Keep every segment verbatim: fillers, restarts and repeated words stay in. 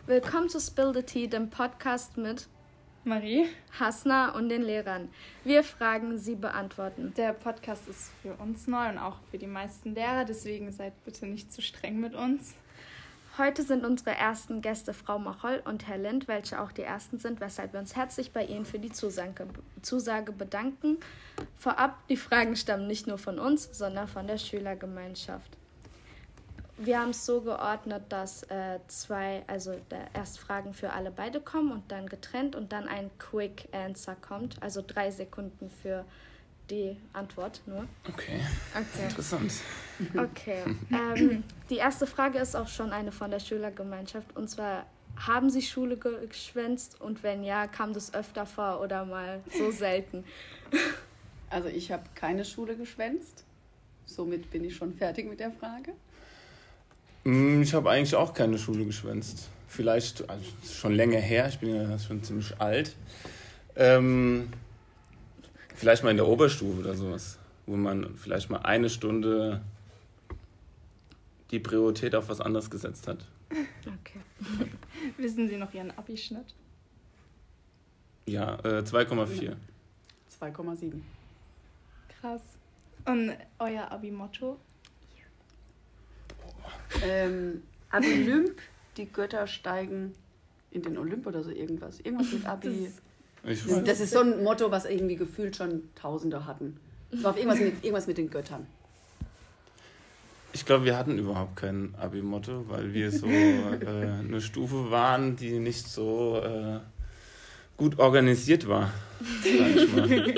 Willkommen zu Spill the Tea, dem Podcast mit Marie, Hasna und den Lehrern. Wir fragen, sie beantworten. Der Podcast ist für uns neu und auch für die meisten Lehrer, deswegen seid bitte nicht zu streng mit uns. Heute sind unsere ersten Gäste Frau Machol und Herr Lind, welche auch die ersten sind, weshalb wir uns herzlich bei Ihnen für die Zusage, Zusage bedanken. Vorab, die Fragen stammen nicht nur von uns, sondern von der Schülergemeinschaft. Wir haben es so geordnet, dass äh, zwei, also erst Fragen für alle beide kommen und dann getrennt und dann ein Quick Answer kommt, also drei Sekunden für die Antwort nur. Okay, okay. Interessant. Okay, ähm, die erste Frage ist auch schon eine von der Schülergemeinschaft und zwar, haben Sie Schule ge- geschwänzt und wenn ja, kam das öfter vor oder mal so selten? Also ich habe keine Schule geschwänzt, somit bin ich schon fertig mit der Frage. Ich habe eigentlich auch keine Schule geschwänzt. Vielleicht, also schon länger her, ich bin ja schon ziemlich alt. Ähm, vielleicht mal in der Oberstufe oder sowas, wo man vielleicht mal eine Stunde die Priorität auf was anderes gesetzt hat. Okay. Wissen Sie noch Ihren Abi-Schnitt? Ja, äh, zwei Komma vier. zwei Komma sieben. Krass. Und euer Abi-Motto? Ähm, Abi-Olymp, die Götter steigen in den Olymp oder so irgendwas. Irgendwas mit Abi. Ich Das, weiß. das ist so ein Motto, was irgendwie gefühlt schon Tausende hatten. Es war auf irgendwas mit, irgendwas mit den Göttern. Ich glaube, wir hatten überhaupt kein Abi-Motto, weil wir so äh, eine Stufe waren, die nicht so äh, gut organisiert war, sag ich mal.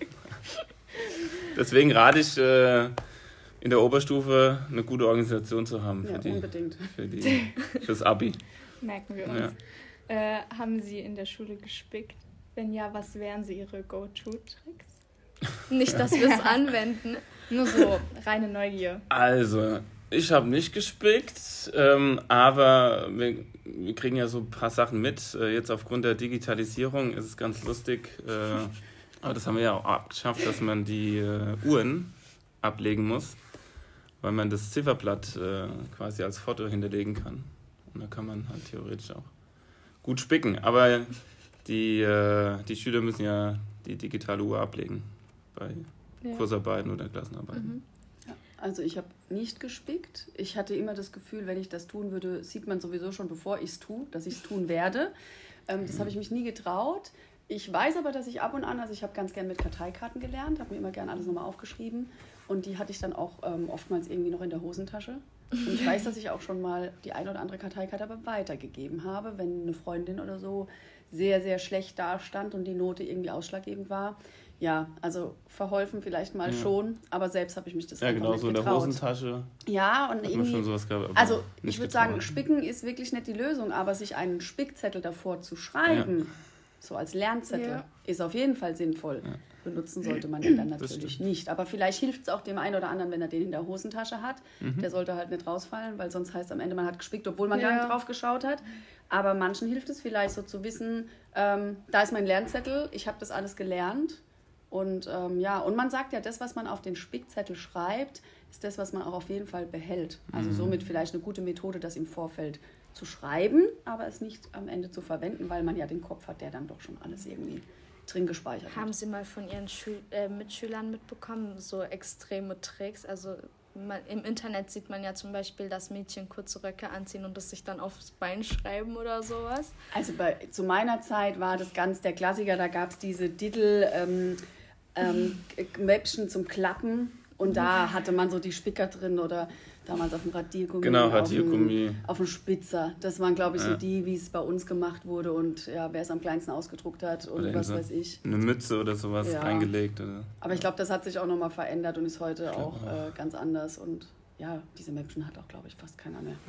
Deswegen rate ich, äh, in der Oberstufe eine gute Organisation zu haben für, Ja, die, unbedingt. für, die, fürs Abi. Merken wir uns. Ja. Äh, haben Sie in der Schule gespickt? Wenn ja, was wären so Ihre Go-To-Tricks? Nicht, dass wir es anwenden. Nur so reine Neugier. Also, ich habe nicht gespickt, ähm, aber wir, wir kriegen ja so ein paar Sachen mit. Äh, jetzt aufgrund der Digitalisierung ist es ganz lustig, äh, aber das haben wir ja auch abgeschafft, dass man die äh, Uhren ablegen muss, weil man das Zifferblatt äh, quasi als Foto hinterlegen kann. Und da kann man halt theoretisch auch gut spicken. Aber die, äh, die Schüler müssen ja die digitale Uhr ablegen bei Ja. Kursarbeiten oder Klassenarbeiten. Mhm. Ja, also ich habe nicht gespickt. Ich hatte immer das Gefühl, wenn ich das tun würde, sieht man sowieso schon, bevor ich es tue, dass ich es tun werde. Ähm, das habe ich mich nie getraut. Ich weiß aber, dass ich ab und an, also ich habe ganz gern mit Karteikarten gelernt, habe mir immer gern alles nochmal aufgeschrieben und die hatte ich dann auch ähm, oftmals irgendwie noch in der Hosentasche. Und ich weiß, dass ich auch schon mal die eine oder andere Karteikarte aber weitergegeben habe, wenn eine Freundin oder so sehr, sehr schlecht dastand und die Note irgendwie ausschlaggebend war. Ja, also verholfen vielleicht mal Ja. schon, aber selbst habe ich mich das Ja, einfach genau, nicht so in der getraut. Hosentasche Ja, und hat man irgendwie... schon sowas gehabt. aber Also nicht ich würde getraut. sagen, Spicken ist wirklich nicht die Lösung, aber sich einen Spickzettel davor zu schreiben, Ja. so als Lernzettel, Ja. ist auf jeden Fall sinnvoll. Ja. Benutzen sollte man den dann Das natürlich stimmt. nicht. Aber vielleicht hilft es auch dem einen oder anderen, wenn er den in der Hosentasche hat. Mhm. Der sollte halt nicht rausfallen, weil sonst heißt am Ende, man hat gespickt, obwohl man gar Ja. nicht drauf geschaut hat. Aber manchen hilft es vielleicht so zu wissen, ähm, da ist mein Lernzettel, ich habe das alles gelernt. Und ähm, ja, und man sagt ja, das, was man auf den Spickzettel schreibt, ist das, was man auch auf jeden Fall behält. Also Mhm. somit vielleicht eine gute Methode, das im Vorfeld zu schreiben, aber es nicht am Ende zu verwenden, weil man ja den Kopf hat, der dann doch schon alles irgendwie drin gespeichert Haben hat. Sie mal von Ihren Schül- äh, Mitschülern mitbekommen, so extreme Tricks? Also man, im Internet sieht man ja zum Beispiel, dass Mädchen kurze Röcke anziehen und das sich dann aufs Bein schreiben oder sowas. Also bei, zu meiner Zeit war das ganz der Klassiker, da gab es diese Diddle ähm, ähm, Mäppchen zum Klappen und da hatte man so die Spicker drin oder damals auf dem Radiergummi. Genau, auf Radiergummi. dem- Auf dem Spitzer. Das waren, glaube ich, so Ja. die, wie es bei uns gemacht wurde und ja, wer es am kleinsten ausgedruckt hat und Oder was so weiß ich. eine Mütze oder sowas Ja. reingelegt. Oder? Aber ich glaube, das hat sich auch nochmal verändert und ist heute Ich glaub auch äh, ganz anders und ja, diese Mäppchen hat auch, glaube ich, fast keiner mehr.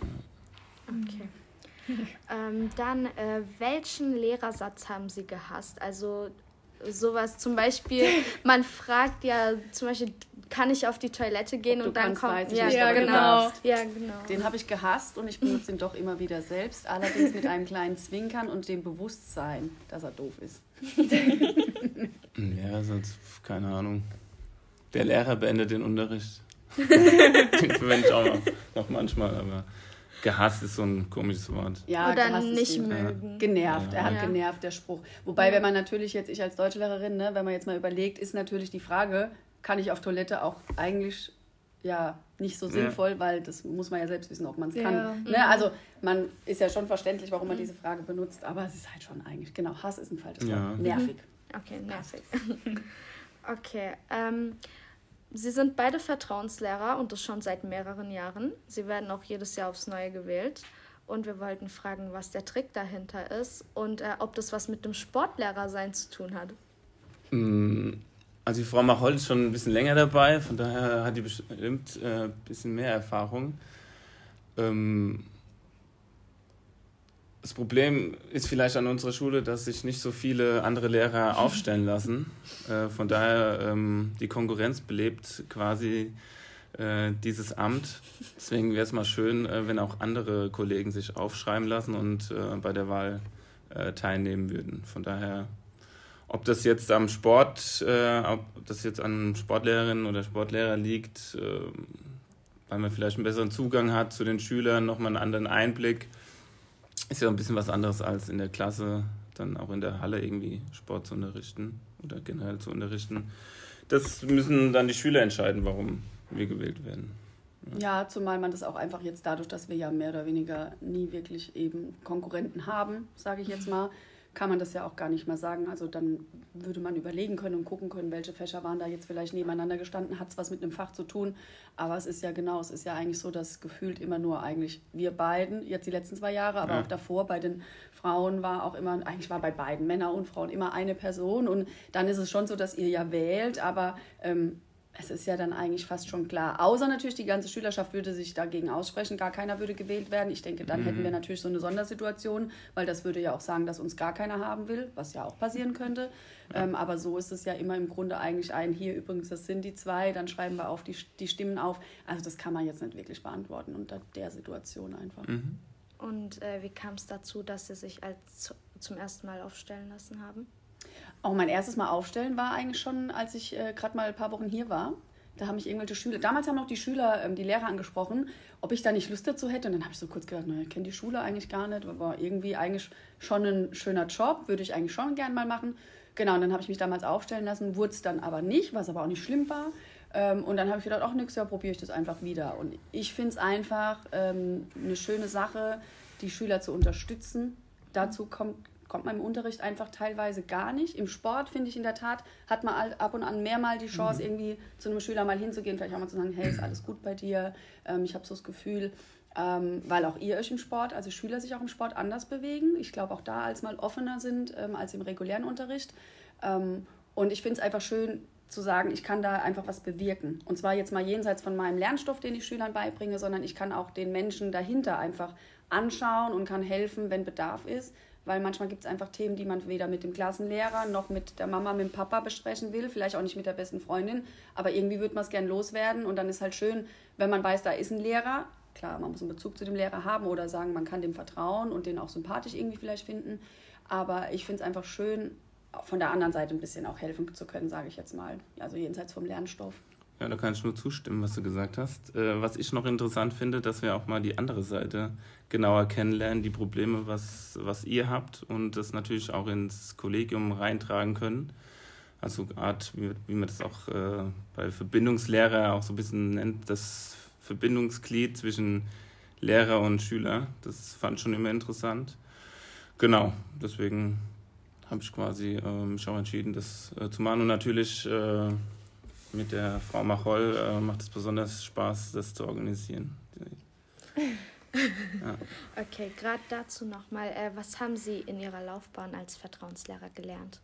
Okay. ähm, dann, äh, welchen Lehrersatz haben Sie gehasst? Also sowas zum Beispiel, man fragt ja zum Beispiel, kann ich auf die Toilette gehen Ob und du dann kannst, kommt... weiß ich ja, nicht, aber du genau. darfst. Ja, genau. Den habe ich gehasst und ich benutze ihn doch immer wieder selbst, allerdings mit einem kleinen Zwinkern und dem Bewusstsein, dass er doof ist. Ja, sonst, keine Ahnung. Der Lehrer beendet den Unterricht. Den verwende ich auch noch, noch manchmal, aber Gehasst ist so ein komisches Wort. Ja, oder nicht ist mögen. Genervt, Ja. er hat Ja. genervt, der Spruch. Wobei, Ja. wenn man natürlich jetzt, ich als Deutschlehrerin, ne, wenn man jetzt mal überlegt, ist natürlich die Frage, kann ich auf Toilette auch eigentlich ja nicht so sinnvoll, Ja. weil das muss man ja selbst wissen, ob man es Ja. kann. Mhm. Ne? Also man ist ja schon verständlich, warum man diese Frage benutzt, aber es ist halt schon eigentlich, genau, Hass ist ein falsches Ja. Wort. Nervig. Okay, nervig. Okay, ähm, Sie sind beide Vertrauenslehrer und das schon seit mehreren Jahren. Sie werden auch jedes Jahr aufs Neue gewählt. Und wir wollten fragen, was der Trick dahinter ist und äh, ob das was mit dem Sportlehrersein zu tun hat. Also die Frau Macholl ist schon ein bisschen länger dabei, von daher hat die bestimmt äh, ein bisschen mehr Erfahrung. Ähm, das Problem ist vielleicht an unserer Schule, dass sich nicht so viele andere Lehrer aufstellen lassen. Äh, von daher ähm, die Konkurrenz belebt quasi äh, dieses Amt. Deswegen wäre es mal schön, äh, wenn auch andere Kollegen sich aufschreiben lassen und äh, bei der Wahl äh, teilnehmen würden. Von daher, ob das jetzt am Sport, äh, ob das jetzt an Sportlehrerinnen oder Sportlehrer liegt, äh, weil man vielleicht einen besseren Zugang hat zu den Schülern, nochmal einen anderen Einblick, ist ja ein bisschen was anderes als in der Klasse, dann auch in der Halle irgendwie Sport zu unterrichten oder generell zu unterrichten. Das müssen dann die Schüler entscheiden, warum wir gewählt werden. Ja, zumal man das auch einfach jetzt dadurch, dass wir ja mehr oder weniger nie wirklich eben Konkurrenten haben, sage ich jetzt mal, kann man das ja auch gar nicht mehr sagen. Also dann würde man überlegen können und gucken können, welche Fächer waren da jetzt vielleicht nebeneinander gestanden, hat es was mit einem Fach zu tun. Aber es ist ja genau, es ist ja eigentlich so, dass gefühlt immer nur eigentlich wir beiden, jetzt die letzten zwei Jahre, aber Ja. auch davor bei den Frauen war auch immer, eigentlich war bei beiden, Männer und Frauen, immer eine Person. Und dann ist es schon so, dass ihr ja wählt, aber ähm, es ist ja dann eigentlich fast schon klar. Außer natürlich, die ganze Schülerschaft würde sich dagegen aussprechen, gar keiner würde gewählt werden. Ich denke, dann mhm. hätten wir natürlich so eine Sondersituation, weil das würde ja auch sagen, dass uns gar keiner haben will, was ja auch passieren könnte. Ja. Ähm, aber so ist es ja immer im Grunde eigentlich ein, hier übrigens, das sind die zwei, dann schreiben wir auf die, die Stimmen auf. Also das kann man jetzt nicht wirklich beantworten unter der Situation einfach. Mhm. Und äh, wie kam es dazu, dass Sie sich als zum ersten Mal aufstellen lassen haben? Auch mein erstes Mal aufstellen war eigentlich schon, als ich äh, gerade mal ein paar Wochen hier war. Da haben mich irgendwelche Schüler, damals haben noch die Schüler, ähm, die Lehrer angesprochen, ob ich da nicht Lust dazu hätte. Und dann habe ich so kurz gedacht, naja, ich kenne die Schule eigentlich gar nicht, aber irgendwie eigentlich schon ein schöner Job, würde ich eigentlich schon gern mal machen. Genau, und dann habe ich mich damals aufstellen lassen, wurde es dann aber nicht, was aber auch nicht schlimm war. Ähm, und dann habe ich gedacht, ach nix, ja, probiere ich das einfach wieder. Und ich finde es einfach ähm, eine schöne Sache, die Schüler zu unterstützen. Dazu kommt kommt man im Unterricht einfach teilweise gar nicht. Im Sport, finde ich in der Tat, hat man ab und an mehrmal die Chance, mhm. irgendwie zu einem Schüler mal hinzugehen, vielleicht auch mal zu sagen, hey, ist alles gut bei dir? Ähm, ich habe so das Gefühl, ähm, weil auch ihr euch im Sport, also Schüler sich auch im Sport anders bewegen. Ich glaube auch da als mal offener sind ähm, als im regulären Unterricht. Ähm, und ich finde es einfach schön zu sagen, ich kann da einfach was bewirken. Und zwar jetzt mal jenseits von meinem Lernstoff, den ich Schülern beibringe, sondern ich kann auch den Menschen dahinter einfach anschauen und kann helfen, wenn Bedarf ist. Weil manchmal gibt es einfach Themen, die man weder mit dem Klassenlehrer noch mit der Mama, mit dem Papa besprechen will, vielleicht auch nicht mit der besten Freundin, aber irgendwie würde man es gern loswerden und dann ist halt schön, wenn man weiß, da ist ein Lehrer. Klar, man muss einen Bezug zu dem Lehrer haben oder sagen, man kann dem vertrauen und den auch sympathisch irgendwie vielleicht finden, aber ich finde es einfach schön, von der anderen Seite ein bisschen auch helfen zu können, sage ich jetzt mal, also jenseits vom Lernstoff. Ja, da kann ich nur zustimmen, was du gesagt hast. Äh, was ich noch interessant finde, dass wir auch mal die andere Seite genauer kennenlernen, die Probleme, was, was ihr habt und das natürlich auch ins Kollegium reintragen können. Also Art, wie, wie man das auch äh, bei Verbindungslehrer auch so ein bisschen nennt, das Verbindungsglied zwischen Lehrer und Schüler. Das fand ich schon immer interessant. Genau, deswegen habe ich quasi äh, mich auch entschieden, das äh, zu machen. Und natürlich äh, mit der Frau Macholl äh, macht es besonders Spaß, das zu organisieren. Ja. Okay, gerade dazu nochmal, äh, was haben Sie in Ihrer Laufbahn als Vertrauenslehrer gelernt?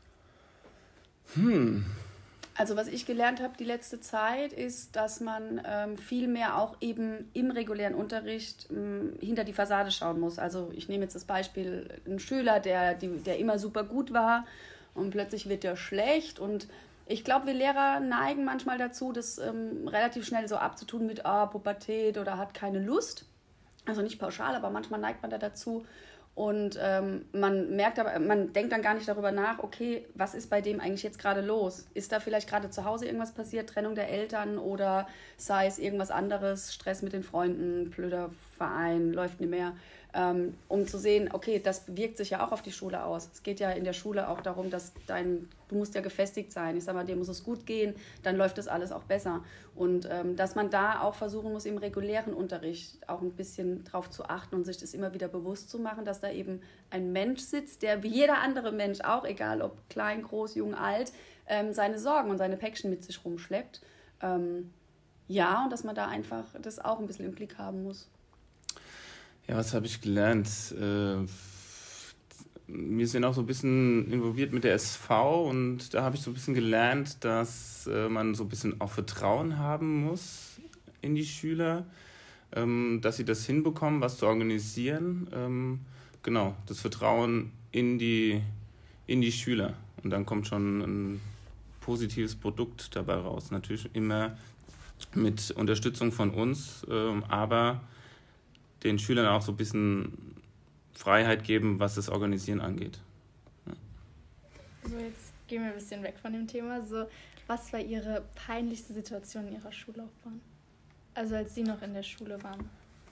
Hm. Also was ich gelernt habe die letzte Zeit ist, dass man ähm, viel mehr auch eben im regulären Unterricht ähm, hinter die Fassade schauen muss. Also ich nehme jetzt das Beispiel, ein Schüler, der, die, der immer super gut war und plötzlich wird der schlecht und ich glaube, wir Lehrer neigen manchmal dazu, das ähm, relativ schnell so abzutun mit ah, Pubertät oder hat keine Lust. Also nicht pauschal, aber manchmal neigt man da dazu. Und ähm, man merkt aber, man denkt dann gar nicht darüber nach, okay, was ist bei dem eigentlich jetzt gerade los? Ist da vielleicht gerade zu Hause irgendwas passiert, Trennung der Eltern oder sei es irgendwas anderes, Stress mit den Freunden, blöder Verein, läuft nicht mehr, ähm, um zu sehen, okay, das wirkt sich ja auch auf die Schule aus. Es geht ja in der Schule auch darum, dass dein, du musst ja gefestigt sein. Ich sag mal, dir muss es gut gehen, dann läuft das alles auch besser. Und ähm, dass man da auch versuchen muss, im regulären Unterricht auch ein bisschen drauf zu achten und sich das immer wieder bewusst zu machen, dass da eben ein Mensch sitzt, der wie jeder andere Mensch auch, egal ob klein, groß, jung, alt, ähm, seine Sorgen und seine Päckchen mit sich rumschleppt. Ähm, ja, und dass man da einfach das auch ein bisschen im Blick haben muss. Ja, was habe ich gelernt? Äh, wir sind auch so ein bisschen involviert mit der S V und da habe ich so ein bisschen gelernt, dass äh, man so ein bisschen auch Vertrauen haben muss in die Schüler, ähm, dass sie das hinbekommen, was zu organisieren. Ähm, genau, das Vertrauen in die, in die Schüler. Und dann kommt schon ein positives Produkt dabei raus. Natürlich immer mit Unterstützung von uns, ähm, aber den Schülern auch so ein bisschen Freiheit geben, was das Organisieren angeht. Ja. So, jetzt gehen wir ein bisschen weg von dem Thema. So, was war Ihre peinlichste Situation in Ihrer Schullaufbahn? Also als Sie noch in der Schule waren.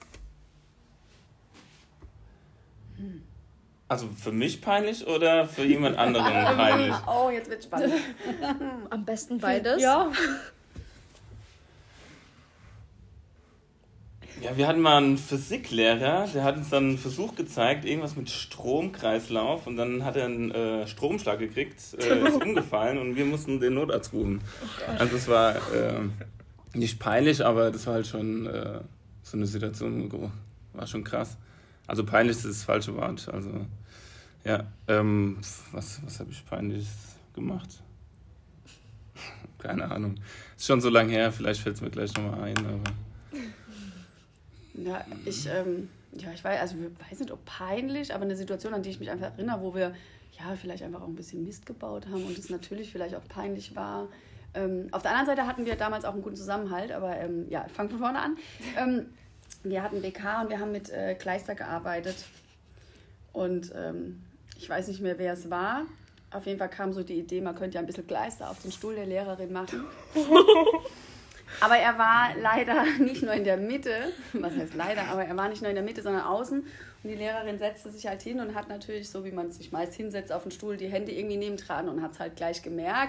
Also für mich peinlich oder für jemand anderen peinlich? Oh, jetzt wird spannend. Am besten beides. Ja. Ja, wir hatten mal einen Physiklehrer, der hat uns dann einen Versuch gezeigt, irgendwas mit Stromkreislauf und dann hat er einen äh, Stromschlag gekriegt, äh, ist umgefallen und wir mussten den Notarzt rufen. Oh also es war äh, nicht peinlich, aber das war halt schon äh, so eine Situation, war schon krass. Also peinlich ist das falsche Wort, also ja, ähm, was, was habe ich peinliches gemacht? Keine Ahnung. Ist schon so lange her, vielleicht fällt es mir gleich nochmal ein, aber... Ja, ich, ähm, ja, ich weiß, also ich weiß nicht, ob peinlich, aber eine Situation, an die ich mich einfach erinnere, wo wir ja vielleicht einfach auch ein bisschen Mist gebaut haben und es natürlich vielleicht auch peinlich war. Ähm, auf der anderen Seite hatten wir damals auch einen guten Zusammenhalt, aber ähm, ja, ich fange von vorne an. Ähm, wir hatten B K und wir haben mit äh, Kleister gearbeitet und ähm, ich weiß nicht mehr, wer es war. Auf jeden Fall kam so die Idee, man könnte ja ein bisschen Kleister auf den Stuhl der Lehrerin machen. Aber er war leider nicht nur in der Mitte, was heißt leider, aber er war nicht nur in der Mitte, sondern außen. Und die Lehrerin setzte sich halt hin und hat natürlich, so wie man sich meist hinsetzt auf den Stuhl, die Hände irgendwie nebendran und hat es halt gleich gemerkt.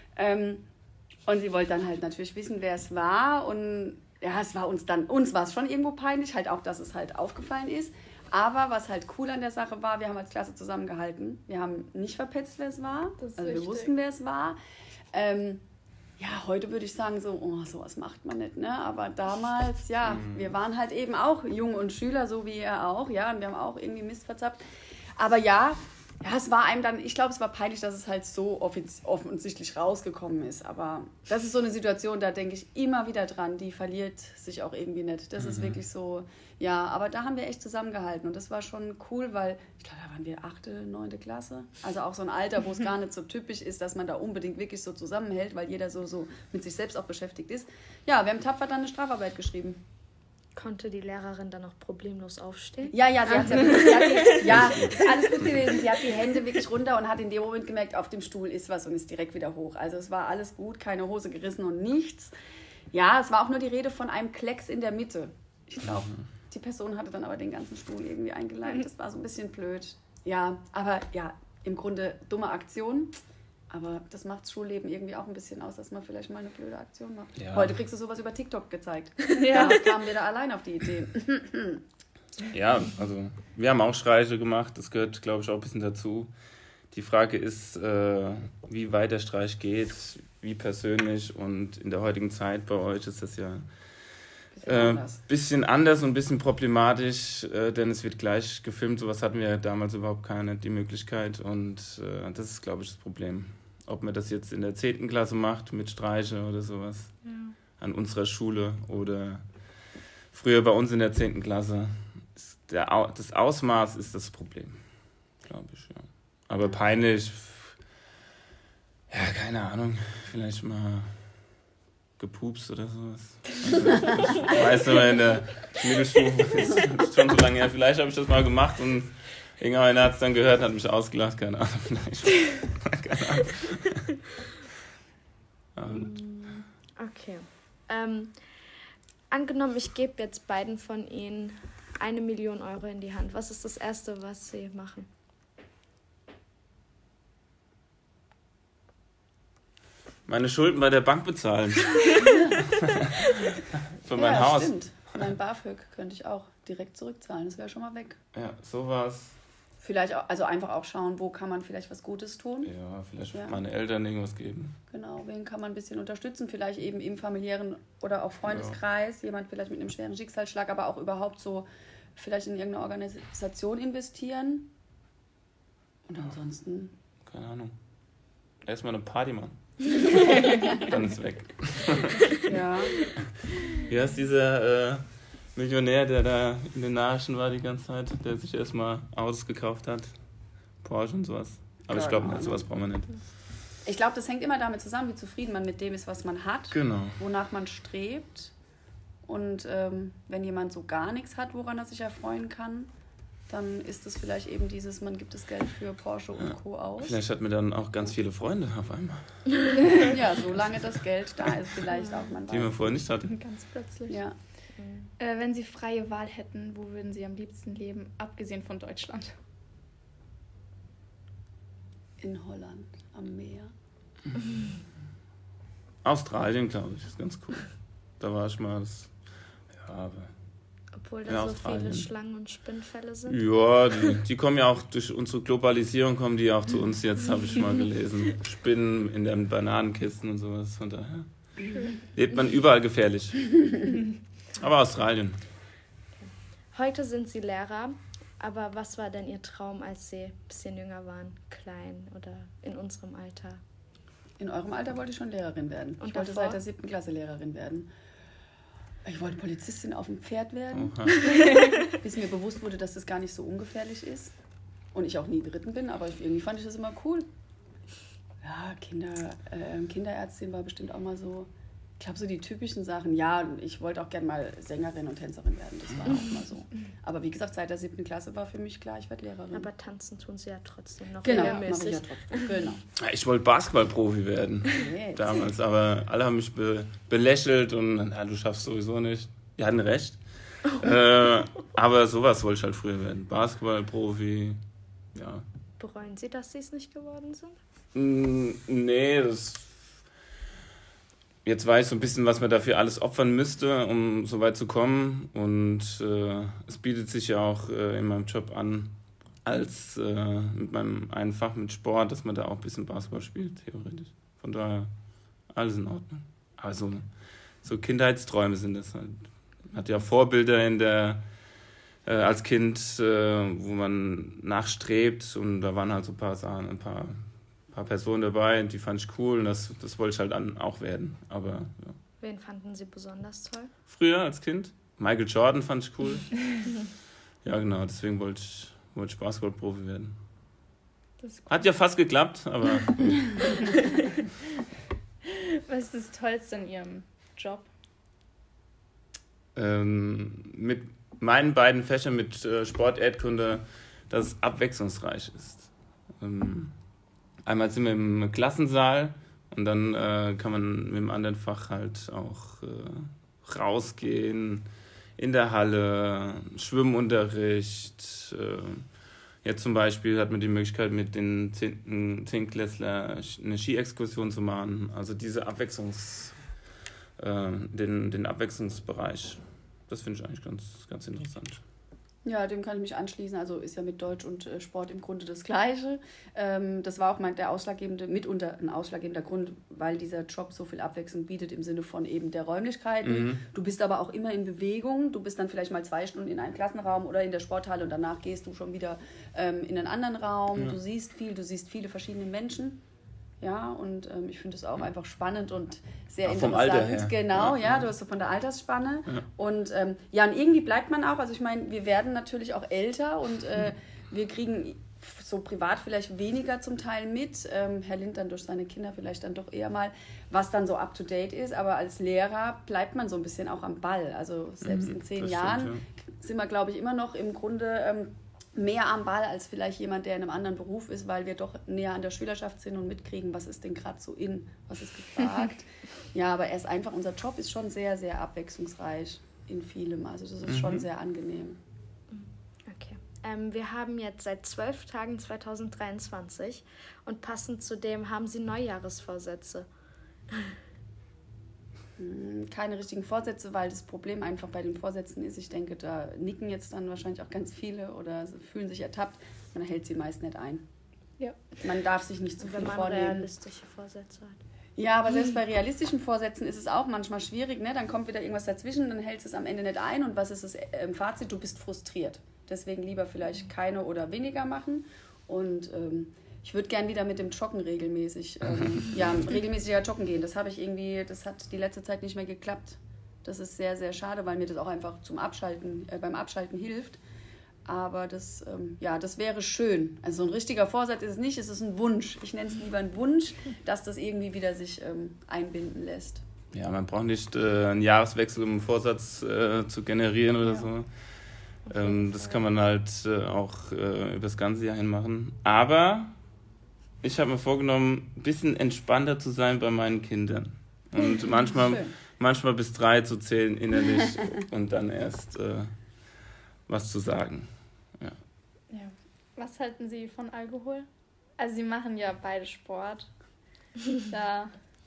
Und sie wollte dann halt natürlich wissen, wer es war. Und ja, es war uns dann, uns war es schon irgendwo peinlich, halt auch, dass es halt aufgefallen ist. Aber was halt cool an der Sache war, wir haben als Klasse zusammengehalten. Wir haben nicht verpetzt, wer es war. Das ist also wir wichtig. wussten, wer es war. Ähm, Ja, heute würde ich sagen, so, oh, sowas macht man nicht, ne? Aber damals, ja, mhm. wir waren halt eben auch jung und Schüler, so wie er auch, ja, und wir haben auch irgendwie Mist verzapft. Aber ja, ja, es war einem dann, ich glaube, es war peinlich, dass es halt so offiz- offensichtlich rausgekommen ist. Aber das ist so eine Situation, da denke ich immer wieder dran, die verliert sich auch irgendwie nicht. Das mhm. ist wirklich so, ja, aber da haben wir echt zusammengehalten und das war schon cool, weil ich glaube, da waren wir achte, neunte Klasse. Also auch so ein Alter, wo es gar nicht so typisch ist, dass man da unbedingt wirklich so zusammenhält, weil jeder so, so mit sich selbst auch beschäftigt ist. Ja, wir haben tapfer dann eine Strafarbeit geschrieben. Konnte die Lehrerin dann auch problemlos aufstehen? Ja, ja, sie hat, sie hat, sie hat die, ja, ist alles gut gewesen. Sie hat die Hände wirklich runter und hat in dem Moment gemerkt, auf dem Stuhl ist was und ist direkt wieder hoch. Also es war alles gut, keine Hose gerissen und nichts. Ja, es war auch nur die Rede von einem Klecks in der Mitte. Ich glaube, die Person hatte dann aber den ganzen Stuhl irgendwie eingeleimt. Das war so ein bisschen blöd. Ja, aber ja, im Grunde dumme Aktion. Aber das macht das Schulleben irgendwie auch ein bisschen aus, dass man vielleicht mal eine blöde Aktion macht. Ja. Heute kriegst du sowas über TikTok gezeigt. Ja. Da kamen wir da allein auf die Idee. Ja, also wir haben auch Streiche gemacht. Das gehört, glaube ich, auch ein bisschen dazu. Die Frage ist, äh, wie weit der Streich geht, wie persönlich. Und in der heutigen Zeit bei euch ist das ja ein äh, anders. bisschen anders und ein bisschen problematisch, äh, denn es wird gleich gefilmt. Sowas hatten wir damals überhaupt keine, die Möglichkeit. Und äh, das ist, glaube ich, das Problem. Ob man das jetzt in der zehnten Klasse macht, mit Streiche oder sowas, ja. an unserer Schule oder früher bei uns in der zehnten Klasse. Ist der, das Ausmaß ist das Problem, glaube ich, ja. Aber peinlich, ja, keine Ahnung, vielleicht mal gepupst oder sowas. Also, ich weiß aber in der Mittelstufe, ist schon so lange her, vielleicht habe ich das mal gemacht und Irgendeiner hat es dann gehört und hat mich ausgelacht, keine Ahnung. keine Ahnung. ähm. Okay. Ähm, angenommen, ich gebe jetzt beiden von Ihnen eine Million Euro in die Hand. Was ist das Erste, was Sie machen? Meine Schulden bei der Bank bezahlen. Für mein ja, Haus. Stimmt. Mein BAföG könnte ich auch direkt zurückzahlen. Das wäre schon mal weg. Ja, sowas. Vielleicht auch, also einfach auch schauen, wo kann man vielleicht was Gutes tun. Ja, vielleicht Ja. meine Eltern irgendwas geben. Genau, wen kann man ein bisschen unterstützen? Vielleicht eben im familiären oder auch Freundeskreis. Ja. Jemand vielleicht mit einem schweren Schicksalsschlag, aber auch überhaupt so vielleicht in irgendeine Organisation investieren. Und ansonsten... Keine Ahnung. Erstmal eine Party machen. Dann ist weg. Ja. Wie heißt dieser äh, Millionär, der da in den Nachrichten war die ganze Zeit, der sich erstmal Autos gekauft hat? Porsche und sowas. Aber Ja, ich glaube genau. nicht, sowas braucht man nicht. Ich glaube, das hängt immer damit zusammen, wie zufrieden man mit dem ist, was man hat. Genau. Wonach man strebt. Und ähm, wenn jemand so gar nichts hat, woran er sich erfreuen kann, dann ist es vielleicht eben dieses, man gibt das Geld für Porsche und Ja. Co. aus. Vielleicht hat man dann auch ganz viele Freunde auf einmal, Ja, solange das Geld da ist, vielleicht auch man die man weiß. vorher nicht hatte. Ganz plötzlich. Ja. Äh, wenn Sie freie Wahl hätten, wo würden Sie am liebsten leben, abgesehen von Deutschland? In Holland, am Meer. Australien, glaube ich, ist ganz cool. Da war ich mal. Das, ja, aber Obwohl Ja, da so Australien. viele Schlangen- und Spinnfälle sind. Ja, die, die kommen ja auch durch unsere Globalisierung, kommen die auch zu uns jetzt, habe ich mal gelesen. Spinnen in den Bananenkisten und sowas. Von daher lebt man überall gefährlich. Aber Australien. Heute sind Sie Lehrer, aber was war denn Ihr Traum, als Sie ein bisschen jünger waren, klein oder in unserem Alter? In eurem Alter wollte ich schon Lehrerin werden. Und ich wollte davor? seit der siebten Klasse Lehrerin werden. Ich wollte Polizistin auf dem Pferd werden, Oha. bis mir bewusst wurde, dass das gar nicht so ungefährlich ist. Und ich auch nie geritten bin, aber irgendwie fand ich das immer cool. Ja, Kinder, äh, Kinderärztin war bestimmt auch mal so, ich glaube so die typischen Sachen. Ja, ich wollte auch gerne mal Sängerin und Tänzerin werden, das war auch mal so. Aber wie gesagt, seit der siebten Klasse war für mich klar, ich werde Lehrerin. Aber tanzen tun Sie ja trotzdem noch genau, mache ich regelmäßig. ja trotzdem. Genau. Ja, ich wollte Basketballprofi werden Jetzt. damals, aber alle haben mich be belächelt und na, du schaffst sowieso nicht. Die hatten recht. äh, aber sowas wollte ich halt früher werden. Basketballprofi, ja. Bereuen Sie, dass Sie es nicht geworden sind? Mm, Nee, das. Jetzt weiß ich so ein bisschen, was man dafür alles opfern müsste, um so weit zu kommen. Und äh, es bietet sich ja auch äh, in meinem Job an, als äh, mit meinem einen Fach mit Sport, dass man da auch ein bisschen Basketball spielt, theoretisch. Von daher alles in Ordnung. Aber so, so Kindheitsträume sind das halt. Man hat ja Vorbilder in der äh, als Kind, äh, wo man nachstrebt, und da waren halt so ein paar Sachen, ein paar paar Personen dabei, die fand ich cool, und das, das wollte ich halt dann auch werden. Aber ja. Wen fanden Sie besonders toll? Früher als Kind, Michael Jordan fand ich cool. Ja, genau, deswegen wollte ich, wollte ich Basketballprofi werden. Das ist cool. Hat ja fast geklappt, aber Was ist das Tollste an Ihrem Job? ähm, mit meinen beiden Fächern mit äh, Sport, Erdkunde, dass es abwechslungsreich ist. Ähm, einmal sind wir im Klassensaal und dann äh, kann man mit dem anderen Fach halt auch äh, rausgehen, in der Halle, Schwimmunterricht. Äh, jetzt zum Beispiel hat man die Möglichkeit, mit den Zehntklässler eine Ski-Exkursion zu machen. Also diese Abwechslungs, äh, den, den Abwechslungsbereich, das finde ich eigentlich ganz, ganz interessant. Ja, dem kann ich mich anschließen. Also ist ja mit Deutsch und äh, Sport im Grunde das Gleiche. Ähm, das war auch mein, der ausschlaggebende, mitunter ein ausschlaggebender Grund, weil dieser Job so viel Abwechslung bietet im Sinne von eben der Räumlichkeiten. Mhm. Du bist aber auch immer in Bewegung. Du bist dann vielleicht mal zwei Stunden in einem Klassenraum oder in der Sporthalle und danach gehst du schon wieder ähm, in einen anderen Raum. Ja. Du siehst viel, du siehst viele verschiedene Menschen. Ja, und ähm, ich finde es auch einfach spannend und sehr Auch vom interessant. Alter her. Genau, Ja. ja, du hast so von der Altersspanne. Ja. Und ähm, ja, und irgendwie bleibt man auch, also ich meine, wir werden natürlich auch älter und äh, wir kriegen so privat vielleicht weniger zum Teil mit. Ähm, Herr Lind dann durch seine Kinder vielleicht dann doch eher mal, was dann so up to date ist. Aber als Lehrer bleibt man so ein bisschen auch am Ball. Also selbst Mhm, in zehn das Jahren stimmt, sind wir, glaube ich, immer noch im Grunde ähm, mehr am Ball als vielleicht jemand, der in einem anderen Beruf ist, weil wir doch näher an der Schülerschaft sind und mitkriegen, was ist denn gerade so in, was ist gefragt. Ja, aber er ist einfach, unser Job ist schon sehr, sehr abwechslungsreich in vielem. Also das ist mhm. schon sehr angenehm. Okay. Ähm, wir haben jetzt seit zwölf Tagen zwanzig dreiundzwanzig und passend zu dem haben Sie Neujahresvorsätze. Keine richtigen Vorsätze, weil das Problem einfach bei den Vorsätzen ist, ich denke, da nicken jetzt dann wahrscheinlich auch ganz viele oder fühlen sich ertappt, man hält sie meist nicht ein. Ja. Man darf sich nicht zu viel Wenn man vornehmen. realistische Vorsätze hat. Ja, aber selbst bei realistischen Vorsätzen ist es auch manchmal schwierig, ne? Dann kommt wieder irgendwas dazwischen, dann hältst du es am Ende nicht ein und was ist das ähm, Fazit? Du bist frustriert. Deswegen lieber vielleicht keine oder weniger machen und ähm, ich würde gern wieder mit dem Joggen regelmäßig, ähm, ja, regelmäßiger joggen gehen. Das habe ich irgendwie, das hat die letzte Zeit nicht mehr geklappt. Das ist sehr, sehr schade, weil mir das auch einfach zum Abschalten, äh, beim Abschalten hilft. Aber das, ähm, ja, das wäre schön. Also so ein richtiger Vorsatz ist es nicht, es ist ein Wunsch. Ich nenne es lieber einen Wunsch, dass das irgendwie wieder sich ähm, einbinden lässt. Ja, man braucht nicht äh, einen Jahreswechsel, um einen Vorsatz äh, zu generieren oder ja. so. Ähm, das kann man halt äh, auch äh, über das ganze Jahr hin machen. Aber ich habe mir vorgenommen, ein bisschen entspannter zu sein bei meinen Kindern. Und manchmal, manchmal bis drei zu zählen innerlich und dann erst äh, was zu sagen. Ja. Ja. Was halten Sie von Alkohol? Also Sie machen ja beide Sport. Da.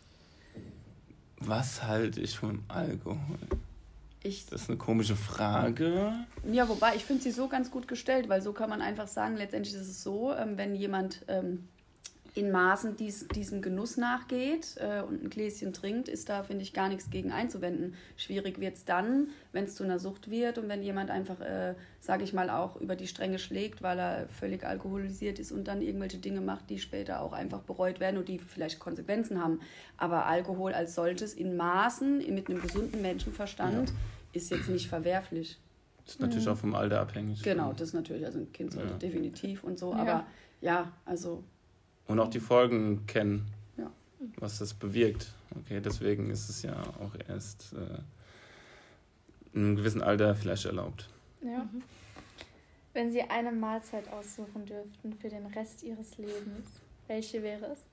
Was halte ich von Alkohol? Ich, das ist eine komische Frage. Ja, wobei ich finde sie so ganz gut gestellt, weil so kann man einfach sagen, letztendlich ist es so, ähm, wenn jemand ähm, in Maßen dies, diesem Genuss nachgeht äh, und ein Gläschen trinkt, ist da, finde ich, gar nichts gegen einzuwenden. Schwierig wird es dann, wenn es zu einer Sucht wird und wenn jemand einfach, äh, sage ich mal, auch über die Stränge schlägt, weil er völlig alkoholisiert ist und dann irgendwelche Dinge macht, die später auch einfach bereut werden und die vielleicht Konsequenzen haben. Aber Alkohol als solches in Maßen, mit einem gesunden Menschenverstand, ja. ist jetzt nicht verwerflich. Das ist natürlich mhm. auch vom Alter abhängig. Genau, das ist natürlich, also ein Kind sollte ja. definitiv und so, aber ja, ja also... Und auch die Folgen kennen, ja. was das bewirkt. Okay, deswegen ist es ja auch erst äh, in einem gewissen Alter vielleicht erlaubt. Ja. Mhm. Wenn Sie eine Mahlzeit aussuchen dürften für den Rest Ihres Lebens, welche wäre es?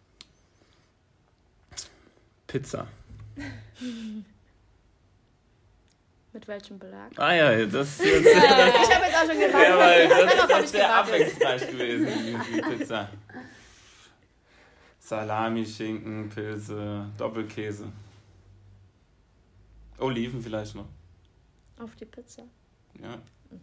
Pizza. Mit welchem Belag? Ah ja, das ist jetzt... ich habe jetzt auch schon gewartet. Ja, weil das, das ist sehr abwechslungsreich gewesen, die Pizza. Salami, Schinken, Pilze, Doppelkäse. Oliven vielleicht noch. Auf die Pizza? Ja.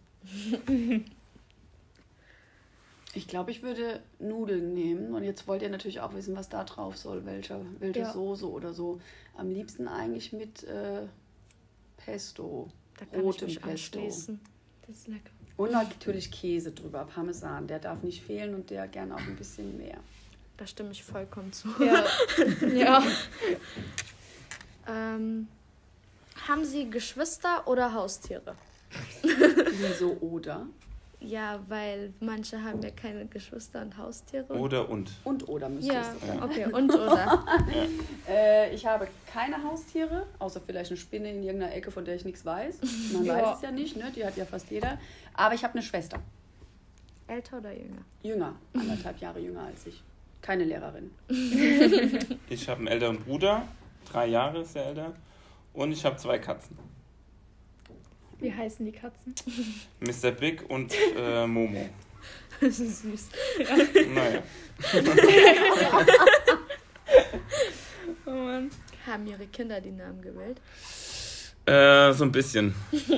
Ich glaube, ich würde Nudeln nehmen. Und jetzt wollt ihr natürlich auch wissen, was da drauf soll, welche, welche ja. Soße oder so. Am liebsten eigentlich mit äh, Pesto, da kann rotem ich mich Pesto. Anschließen. Das ist lecker. Und natürlich Käse drüber, Parmesan. Der darf nicht fehlen und der gern auch ein bisschen mehr. Da stimme ich vollkommen zu. Ja. ja. ähm, haben Sie Geschwister oder Haustiere? Wieso oder? Ja, weil manche haben ja keine Geschwister und Haustiere. Oder und. Und oder müsste ja, es sein. Ja, okay, und oder. äh, ich habe keine Haustiere, außer vielleicht eine Spinne in irgendeiner Ecke, von der ich nichts weiß. Man ja. weiß es ja nicht, ne? Die hat ja fast jeder. Aber ich habe eine Schwester. Älter oder jünger? Jünger, anderthalb Jahre jünger als ich. Keine Lehrerin. Ich habe einen älteren Bruder, drei Jahre ist er älter. Und ich habe zwei Katzen. Wie heißen die Katzen? Mister Big und äh, Momo. Das ist süß. Ja. Naja. Oh Mann. Haben Ihre Kinder die Namen gewählt? Äh, so ein bisschen.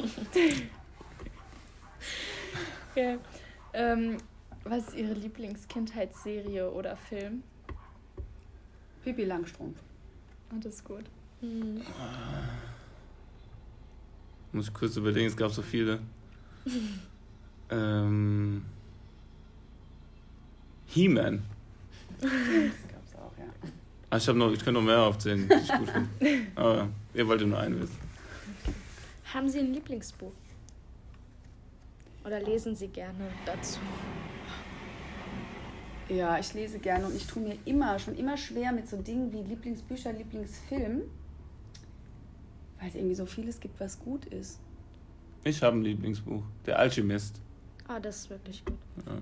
Okay. Ähm, was ist Ihre Lieblingskindheitsserie oder Film? Pippi Langstrumpf. Oh, das ist gut. Hm. Muss ich kurz überlegen, es gab so viele. ähm, He-Man. Das gab's auch, ja. Ah, ich, hab noch, ich kann noch mehr aufzählen, die ich gut finde. Aber ihr wolltet nur einen wissen. Haben Sie ein Lieblingsbuch? Oder lesen Sie gerne dazu? Ja, ich lese gerne und ich tue mir immer, schon immer schwer mit so Dingen wie Lieblingsbücher, Lieblingsfilm, weil es irgendwie so vieles gibt, was gut ist. Ich habe ein Lieblingsbuch, Der Alchemist. Ah, das ist wirklich gut. Ja.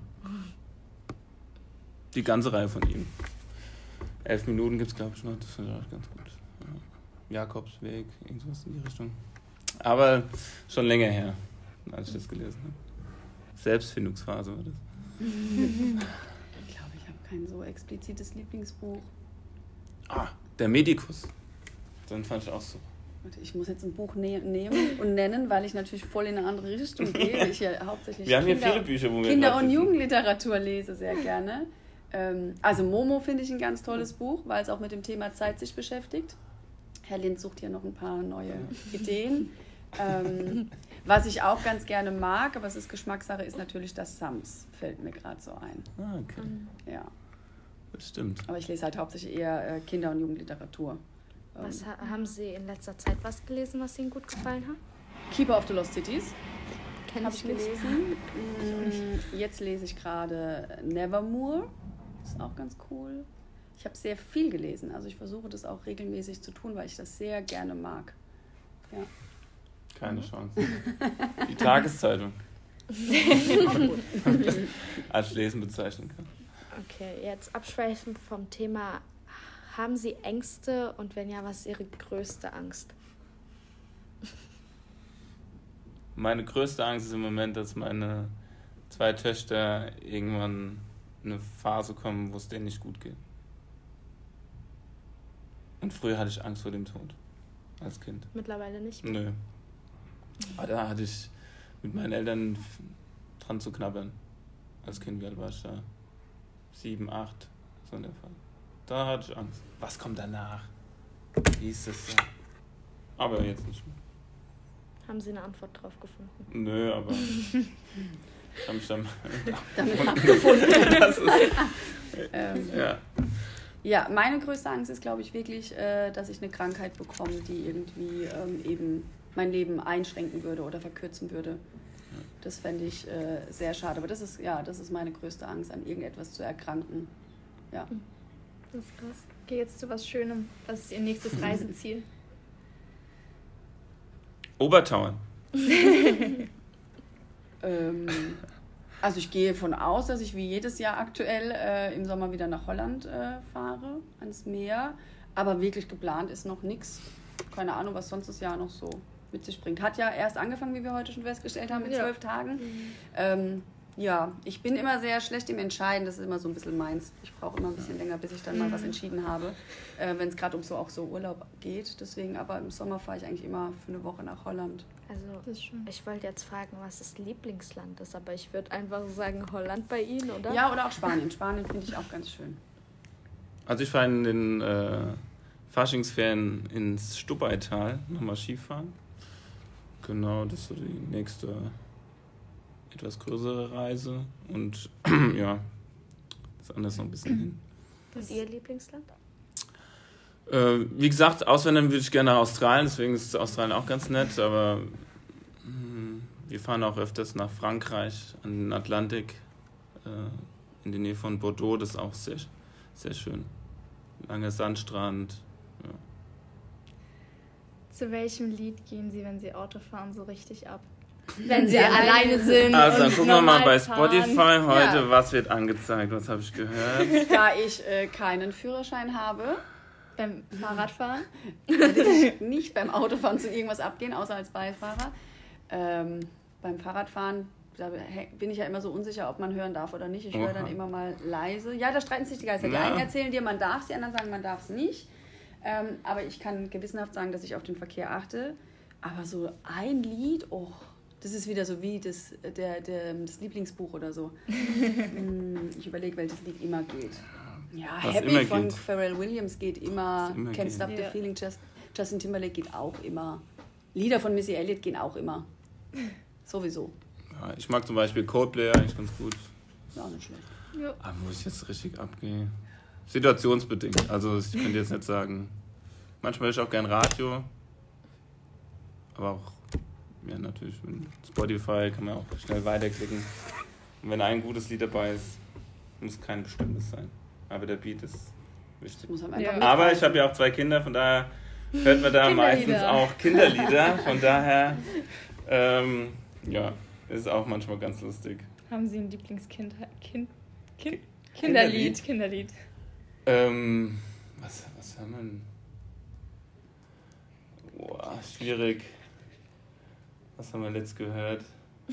Die ganze Reihe von ihm. Elf Minuten gibt es, glaube ich, noch. Das finde ich auch ganz gut. Ja. Jakobsweg, irgendwas in die Richtung. Aber schon länger her, als ich das gelesen habe. Selbstfindungsphase war das. Ich glaube, ich habe kein so explizites Lieblingsbuch. Ah, der Medikus. Den fand ich auch so. Ich muss jetzt ein Buch ne- nehmen und nennen, weil ich natürlich voll in eine andere Richtung gehe. Ich ja hauptsächlich Wir haben hier Kinder, viele Bücher, wo wir Kinder- gerade und sitzen. Jugendliteratur lese sehr gerne. Ähm, also Momo finde ich ein ganz tolles Buch, weil es auch mit dem Thema Zeit sich beschäftigt. Herr Lind sucht hier noch ein paar neue Ideen. Ähm, was ich auch ganz gerne mag, aber es ist Geschmackssache, ist natürlich das Sams. Fällt mir gerade so ein. Ah, okay. Ja. Das stimmt. Aber ich lese halt hauptsächlich eher äh, Kinder- und Jugendliteratur. Ähm, Was ha- haben Sie in letzter Zeit was gelesen, was Ihnen gut gefallen hat? Keeper of the Lost Cities. Kenn Habe ich ich nicht. gelesen. Mm, Jetzt lese ich gerade Nevermore. Ist auch ganz cool. Ich habe sehr viel gelesen. Also ich versuche das auch regelmäßig zu tun, weil ich das sehr gerne mag. Ja. Keine Chance. Die Tageszeitung. Als Lesen bezeichnen kann. Okay, jetzt abschweifend vom Thema. Haben Sie Ängste und wenn ja, was ist Ihre größte Angst? Meine größte Angst ist im Moment, dass meine zwei Töchter irgendwann in eine Phase kommen, wo es denen nicht gut geht. Und früher hatte ich Angst vor dem Tod. Als Kind. Mittlerweile nicht mehr. Nö. Aber da hatte ich mit meinen Eltern dran zu knabbern. Als Kind, wie alt war ich da? Sieben, acht, so in der Fall. Da hatte ich Angst. Was kommt danach? Wie ist das so? Aber jetzt nicht mehr. Haben Sie eine Antwort drauf gefunden? Nö, aber ich habe mich dann Damit abgefunden. das ist, ähm, ja. Ja, meine größte Angst ist, glaube ich, wirklich, äh, dass ich eine Krankheit bekomme, die irgendwie ähm, eben mein Leben einschränken würde oder verkürzen würde. Das fände ich äh, sehr schade. Aber das ist, ja, das ist meine größte Angst, an irgendetwas zu erkranken. Ja. Das ist krass. Okay, jetzt zu was Schönem. Was ist Ihr nächstes Reiseziel? Obertauern. Ähm, also ich gehe von aus, dass ich wie jedes Jahr aktuell äh, im Sommer wieder nach Holland äh, fahre, ans Meer. Aber wirklich geplant ist noch nichts. Keine Ahnung, was sonst das Jahr noch so mit sich bringt. Hat ja erst angefangen, wie wir heute schon festgestellt haben, mit Ja. zwölf Tagen. Ähm, ja, ich bin immer sehr schlecht im Entscheiden. Das ist immer so ein bisschen meins. Ich brauche immer ein bisschen länger, bis ich dann mal was entschieden habe. Äh, wenn es gerade um so auch so Urlaub geht. Deswegen, aber im Sommer fahre ich eigentlich immer für eine Woche nach Holland. Also, Das ist schön. ich wollte jetzt fragen, was das Lieblingsland ist, aber ich würde einfach sagen Holland bei Ihnen, oder? Ja, oder auch Spanien. Spanien finde ich auch ganz schön. Also ich fahre in den äh, Faschingsferien ins Stubaital nochmal Skifahren. Genau, das ist so die nächste etwas größere Reise. Und ja, das andere ist noch ein bisschen hin. Und Ihr Lieblingsland? Äh, wie gesagt, auswandern würde ich gerne nach Australien, deswegen ist Australien auch ganz nett, aber mh, wir fahren auch öfters nach Frankreich, an den Atlantik, äh, in die Nähe von Bordeaux, das ist auch sehr, sehr schön. Langer Sandstrand. Ja. Zu welchem Lied gehen Sie, wenn Sie Auto fahren, so richtig ab? Wenn Sie alleine sind. Also dann und gucken wir mal normal bei fahren. Spotify heute, Ja. was wird angezeigt, was habe ich gehört. Da ich äh, keinen Führerschein habe, Beim Fahrradfahren. würde ich nicht beim Autofahren zu irgendwas abgehen, außer als Beifahrer. Ähm, beim Fahrradfahren da bin ich ja immer so unsicher, ob man hören darf oder nicht. Ich höre dann Oha. immer mal leise. Ja, da streiten sich die Geister. Die Ja. einen erzählen dir, man darf es, die anderen sagen, man darf es nicht. Ähm, aber ich kann gewissenhaft sagen, dass ich auf den Verkehr achte. Aber so ein Lied, oh, das ist wieder so wie das, der, der, das Lieblingsbuch oder so. Hm, ich überlege, welches Lied immer geht. Ja, Was Happy immer von geht. Pharrell Williams geht immer. Was immer Can't geht. Stop the Ja. Feeling, Just, Justin Timberlake geht auch immer. Lieder von Missy Elliott gehen auch immer. Sowieso. Ja, ich mag zum Beispiel Coldplay eigentlich ganz gut. Ist auch nicht schlecht. Ja. Aber wo ich jetzt richtig abgehe. Situationsbedingt. Also ich könnte jetzt nicht sagen. Manchmal höre ich auch gern Radio. Aber auch, ja natürlich, mit Spotify kann man auch schnell weiterklicken. Und wenn ein gutes Lied dabei ist, muss kein bestimmtes sein. Aber der Beat ist wichtig. Muss man Ja. einfach Aber mitreißen. ich habe ja auch zwei Kinder, von daher hört man da Kinderlieder. meistens auch Kinderlieder. Von daher, ähm, ja, ist auch manchmal ganz lustig. Haben Sie ein Lieblingskind? Kind, kind, Kinderlied? Kinderlied. Kinderlied. Ähm, was, was haben wir denn? Boah, schwierig. Was haben wir letzt gehört?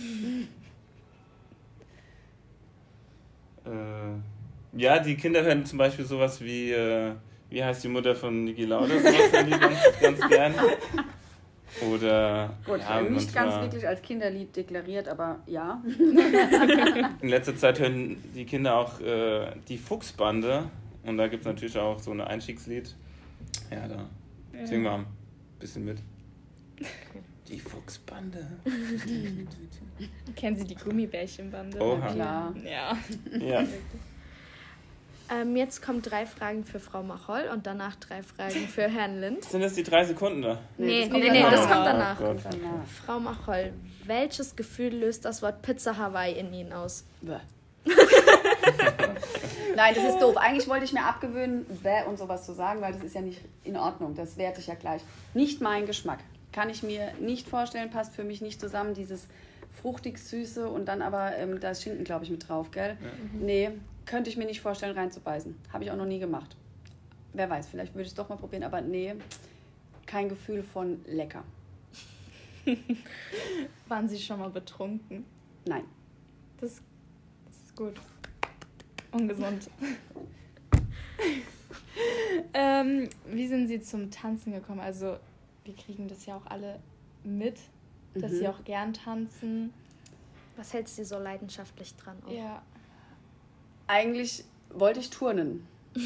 äh, ja, die Kinder hören zum Beispiel sowas wie, äh, wie heißt die Mutter von Niki Lauda? Sowas hören die ganz, ganz gern. Oder Gut, ja, nicht ganz manchmal, wirklich als Kinderlied deklariert, aber ja. in letzter Zeit hören die Kinder auch äh, die Fuchsbande. Und da gibt es natürlich auch so ein Einstiegslied. Ja, da Ja. singen wir ein bisschen mit. Die Fuchsbande. Kennen Sie die Gummibärchenbande? Oha. Klar. Ja. Ja. Ähm, jetzt kommen drei Fragen für Frau Machol und danach drei Fragen für Herrn Lind. Sind das die drei Sekunden da? Nee, das nee, kommt nee, nee, das danach. kommt danach. Oh Gott. Danach. Frau Machol, welches Gefühl löst das Wort Pizza Hawaii in Ihnen aus? Bäh. Nein, das ist doof. Eigentlich wollte ich mir abgewöhnen, bäh und sowas zu sagen, weil das ist ja nicht in Ordnung. Das werte ich ja gleich. Nicht mein Geschmack. Kann ich mir nicht vorstellen, passt für mich nicht zusammen, dieses fruchtig-süße und dann aber, ähm, da ist Schinken, glaube ich, mit drauf, gell? Ja. Nee, könnte ich mir nicht vorstellen, reinzubeißen. Habe ich auch noch nie gemacht. Wer weiß, vielleicht würde ich es doch mal probieren, aber nee, kein Gefühl von lecker. Waren Sie schon mal betrunken? Nein. Das, das ist gut. Ungesund. ähm, wie sind Sie zum Tanzen gekommen? Also, wir kriegen das ja auch alle mit, dass Mhm. Sie auch gern tanzen. Was hältst du so leidenschaftlich dran? Auch? Ja. Eigentlich wollte ich turnen.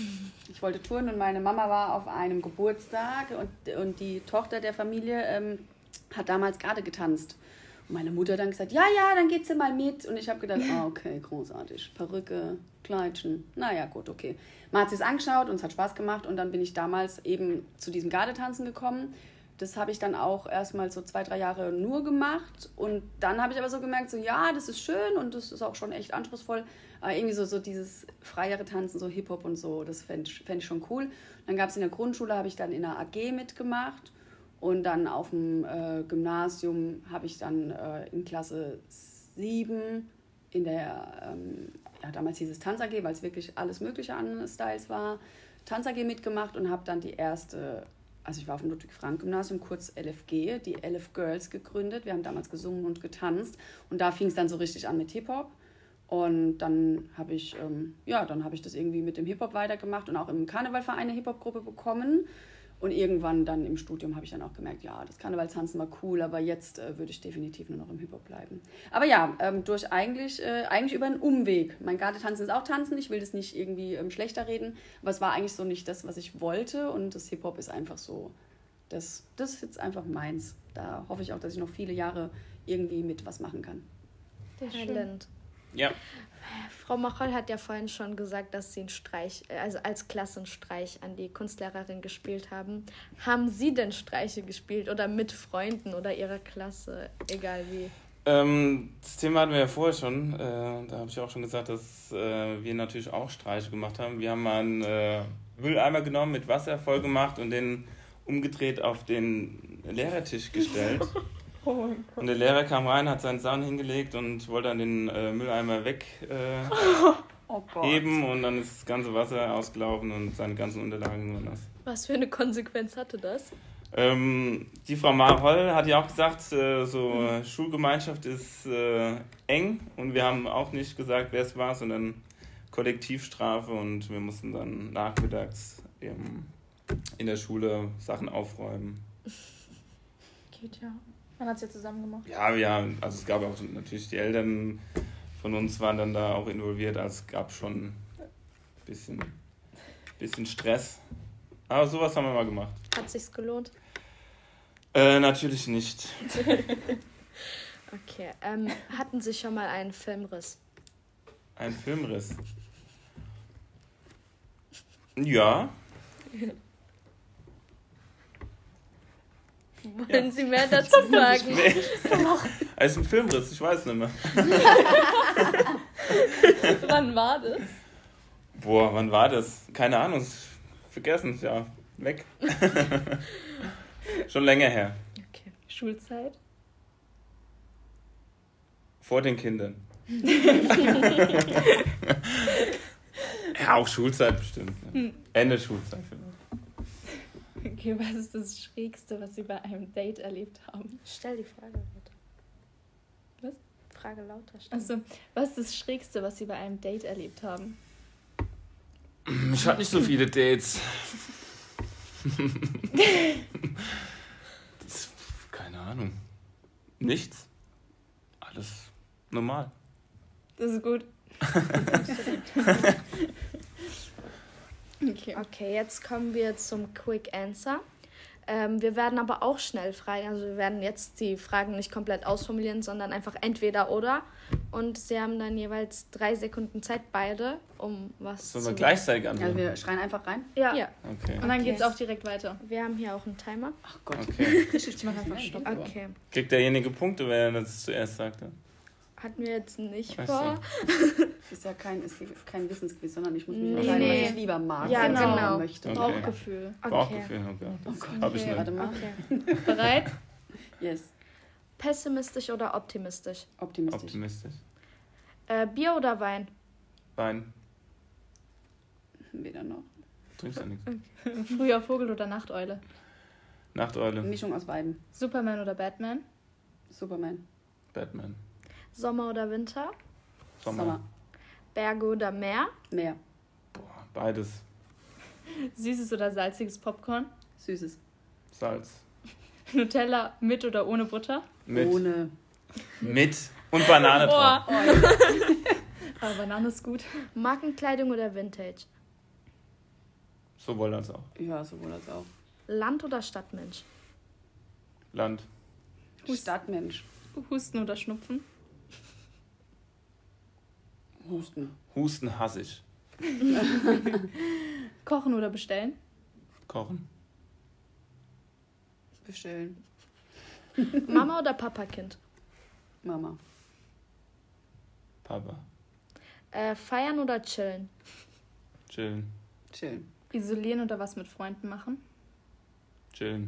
Ich wollte turnen und meine Mama war auf einem Geburtstag und, und die Tochter der Familie ähm, hat damals gerade getanzt. Und meine Mutter dann gesagt, ja, ja, dann geht sie mal mit. Und ich habe gedacht, ah, okay, großartig. Perücke, Kleidchen, naja, gut, okay. Man hat sich es angeschaut und es hat Spaß gemacht und dann bin ich damals eben zu diesem Gardetanzen gekommen. Das habe ich dann auch erstmal so zwei, drei Jahre nur gemacht und dann habe ich aber so gemerkt, so ja, das ist schön und das ist auch schon echt anspruchsvoll, aber irgendwie so, so dieses freiere Tanzen, so Hip-Hop und so, das fände ich, fänd ich schon cool. Dann gab es in der Grundschule, habe ich dann in der A G mitgemacht und dann auf dem äh, Gymnasium habe ich dann äh, in Klasse sieben in der, ähm, ja damals hieß es Tanz A G, weil es wirklich alles mögliche an Styles war, Tanz A G mitgemacht und habe dann die erste... Also ich war auf dem Ludwig-Frank-Gymnasium, kurz L F G, die L F Girls gegründet. Wir haben damals gesungen und getanzt. Und da fing es dann so richtig an mit Hip-Hop. Und dann habe ich, ähm, ja, dann habe ich das irgendwie mit dem Hip-Hop weitergemacht und auch im Karnevalverein eine Hip-Hop-Gruppe bekommen. Und irgendwann dann im Studium habe ich dann auch gemerkt, ja, das Karnevalstanzen war cool, aber jetzt äh, würde ich definitiv nur noch im Hip-Hop bleiben. Aber ja, ähm, durch eigentlich, äh, eigentlich über einen Umweg. Mein Gardetanzen ist auch Tanzen, ich will das nicht irgendwie ähm, schlechter reden, aber es war eigentlich so nicht das, was ich wollte und das Hip-Hop ist einfach so, das, das ist jetzt einfach meins. Da hoffe ich auch, dass ich noch viele Jahre irgendwie mit was machen kann. Herr Lind. Ja. Frau Machol hat ja vorhin schon gesagt, dass Sie einen Streich, also als Klassenstreich an die Kunstlehrerin gespielt haben. Haben Sie denn Streiche gespielt oder mit Freunden oder Ihrer Klasse, egal wie? Ähm, das Thema hatten wir ja vorher schon. Äh, da habe ich auch schon gesagt, dass äh, wir natürlich auch Streiche gemacht haben. Wir haben mal einen äh, Mülleimer genommen, mit Wasser voll gemacht und den umgedreht auf den Lehrertisch gestellt. Oh mein Gott. Und der Lehrer kam rein, hat seinen Zahn hingelegt und wollte dann den äh, Mülleimer wegheben äh, Oh Gott. und dann ist das ganze Wasser ausgelaufen und seine ganzen Unterlagen waren nass. Was für eine Konsequenz hatte das? Ähm, die Frau Marholl hat ja auch gesagt, äh, so äh, Schulgemeinschaft ist äh, eng und wir haben auch nicht gesagt, wer es war, sondern Kollektivstrafe und wir mussten dann nachmittags eben in der Schule Sachen aufräumen. Geht ja. Man hat es ja zusammen gemacht. Ja, ja, also es gab auch natürlich die Eltern von uns waren dann da auch involviert, also es gab schon ein bisschen, bisschen Stress. Aber sowas haben wir mal gemacht. Hat sich's gelohnt? Äh, natürlich nicht. Okay. Ähm, hatten Sie schon mal einen Filmriss? Ein Filmriss. Ja. Wollen Sie mehr dazu sagen? Nee. Also ein Filmriss, ich weiß nicht mehr. Wann war das? Boah, wann war das? Keine Ahnung, vergessen, ja, weg. Schon länger her. Okay. Schulzeit? Vor den Kindern. Ja, auch Schulzeit bestimmt. Ja. Ende Schulzeit vielleicht. Okay, was ist das Schrägste, was Sie bei einem Date erlebt haben? Stell die Frage lauter. Was? Frage lauter stellen. Also, was ist das Schrägste, was Sie bei einem Date erlebt haben? Ich hatte nicht so viele Dates. Das, keine Ahnung. Nichts. Alles normal. Das ist gut. Okay. Okay, jetzt kommen wir zum Quick Answer. Ähm, wir werden aber auch schnell fragen. Also wir werden jetzt die Fragen nicht komplett ausformulieren, sondern einfach entweder oder. Und sie haben dann jeweils drei Sekunden Zeit, beide, um was Sollen zu wir gleichzeitig Also antworten? wir schreien einfach rein. Ja. Ja, Okay. Und dann Okay. geht's auch direkt weiter. wir haben hier auch einen Timer. Ach Gott. Okay. Ich mach einfach Stopp. Okay. Kriegt derjenige Punkte, wenn er das zuerst sagte? Hatten wir jetzt nicht Ach vor. Es ist ja kein, ist kein Wissensquiz, sondern ich muss mich Nee, entscheiden, nee. was ich lieber mag. Ja, oder genau. möchte. Okay. Bauchgefühl. Okay. Bauchgefühl, okay. Das Gott. hab ich Okay, nicht. Warte mal. Okay. Bereit? Yes. Pessimistisch oder optimistisch? Optimistisch. Optimistisch. Äh, Bier oder Wein? Wein. Weder noch. Trinkst ja nichts. Früher Vogel oder Nachteule? Nachteule. Mischung aus beiden. Superman oder Batman? Superman. Batman. Sommer oder Winter? Sommer. Sommer. Berge oder Meer? Meer. Boah, beides. Süßes oder salziges Popcorn? Süßes. Salz. Nutella mit oder ohne Butter? Mit. Ohne. Mit. Und Banane drauf. Oh. Aber Banane ist gut. Markenkleidung oder Vintage? Sowohl als auch. Ja, sowohl als auch. Land oder Stadtmensch? Land. Stadtmensch. Husten oder Schnupfen? Husten. Husten hasse ich. Kochen oder bestellen? Kochen. Bestellen. Mama oder Papakind? Mama. Papa. Äh, feiern oder chillen? Chillen. Chillen. Isolieren oder was mit Freunden machen? Chillen.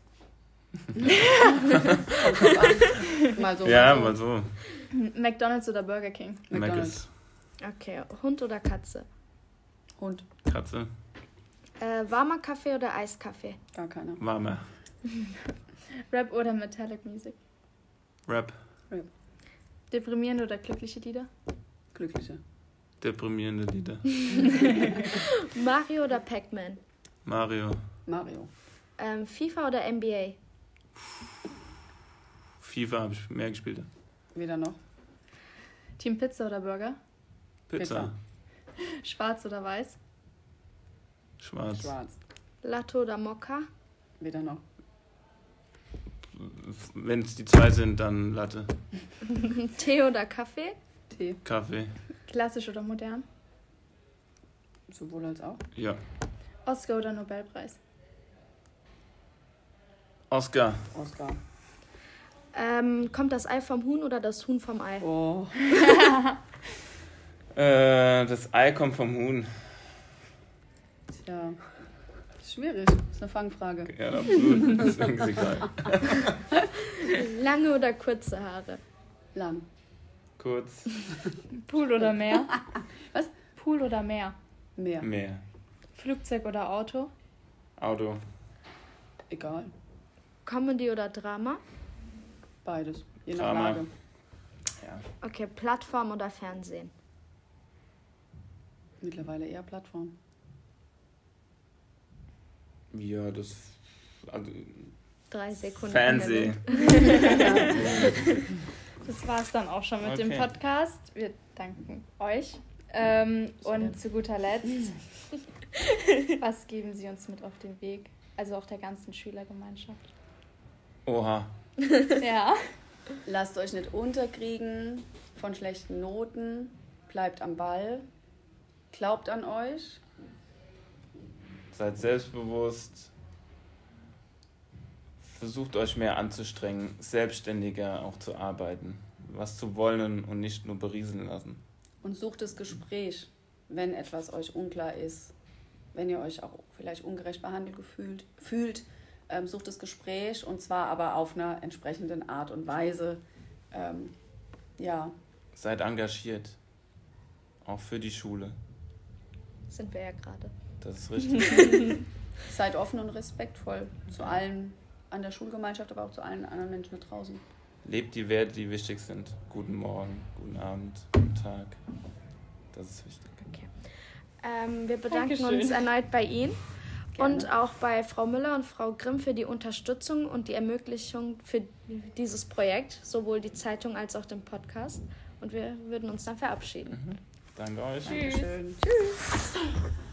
Kommt drauf an. Mal so. Ja, mal mal so. McDonald's oder Burger King? so. McDonald's. Okay, Hund oder Katze? Hund. Katze. Äh, warmer Kaffee oder Eiskaffee? Gar keiner. Warme. Rap oder Metallic Music? Rap. Deprimierende oder glückliche Lieder? Glückliche. Deprimierende Lieder. Mario oder Pac-Man? Mario. Mario. Ähm, FIFA oder N B A? FIFA habe ich mehr gespielt. Weder noch. Team Pizza oder Burger? Pizza. Pizza. Schwarz oder weiß? Schwarz. Schwarz. Latte oder Mokka? Weder noch. Wenn es die zwei sind, dann Latte. Tee oder Kaffee? Tee. Kaffee. Klassisch oder modern? Sowohl als auch. Ja. Oscar oder Nobelpreis? Oscar. Oscar. Ähm, kommt das Ei vom Huhn oder das Huhn vom Ei? Oh. Äh, das Ei kommt vom Huhn. Tja. Schwierig. Das ist eine Fangfrage. Ja, absolut. Das ist irgendwie egal. Lange oder kurze Haare? Lang. Kurz. Pool oder Meer? Was? Pool oder Meer? Meer. Mehr. Flugzeug oder Auto? Auto. Egal. Comedy oder Drama? Beides. Je nach Drama. Lage. Ja. Okay, Plattform oder Fernsehen? Mittlerweile eher Plattform. Ja, das. Also, Drei Sekunden. Fernseh. Das war es dann auch schon mit dem Okay. Podcast. Wir danken euch. Ähm, und zu guter Letzt, was geben Sie uns mit auf den Weg? Also auch der ganzen Schülergemeinschaft. Oha. Ja. Lasst euch nicht unterkriegen von schlechten Noten. Bleibt am Ball. Glaubt an euch. Seid selbstbewusst. Versucht euch mehr anzustrengen, selbstständiger auch zu arbeiten. Was zu wollen und nicht nur berieseln lassen. Und sucht das Gespräch, wenn etwas euch unklar ist. Wenn ihr euch auch vielleicht ungerecht behandelt gefühlt, fühlt, ähm, sucht das Gespräch und zwar aber auf einer entsprechenden Art und Weise. Ähm, ja, seid engagiert. Auch für die Schule. Sind wir ja gerade. Das ist richtig. Seid offen und respektvoll zu allen an der Schulgemeinschaft, aber auch zu allen anderen Menschen da draußen. Lebt die Werte, die wichtig sind. Guten Morgen, guten Abend, guten Tag. Das ist wichtig. Okay. Ähm, wir bedanken Dankeschön. uns erneut bei Ihnen. Gerne. Und auch bei Frau Müller und Frau Grimm für die Unterstützung und die Ermöglichung für dieses Projekt, sowohl die Zeitung als auch den Podcast. Und wir würden uns dann verabschieden. Mhm. Danke euch. Tschüss. Dankeschön. Tschüss.